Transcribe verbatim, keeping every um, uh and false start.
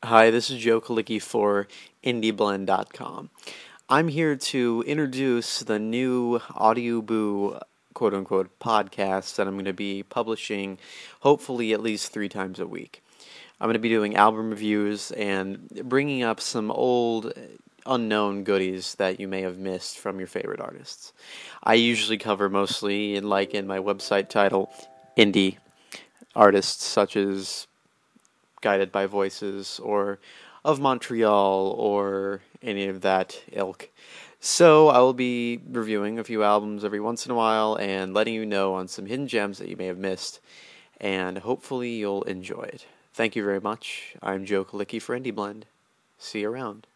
Hi, this is Joe Kalicki for indie blend dot com. I'm here to introduce the new Audioboo quote unquote podcast that I'm going to be publishing hopefully at least three times a week. I'm going to be doing album reviews and bringing up some old unknown goodies that you may have missed from your favorite artists. I usually cover mostly, in like in my website title, indie artists such as Guided by Voices or of Montreal or any of that ilk. So I will be reviewing a few albums every once in a while and letting you know on some hidden gems that you may have missed, and hopefully you'll enjoy it. Thank you very much. I'm Joe Kalicki for Indie Blend. See you around.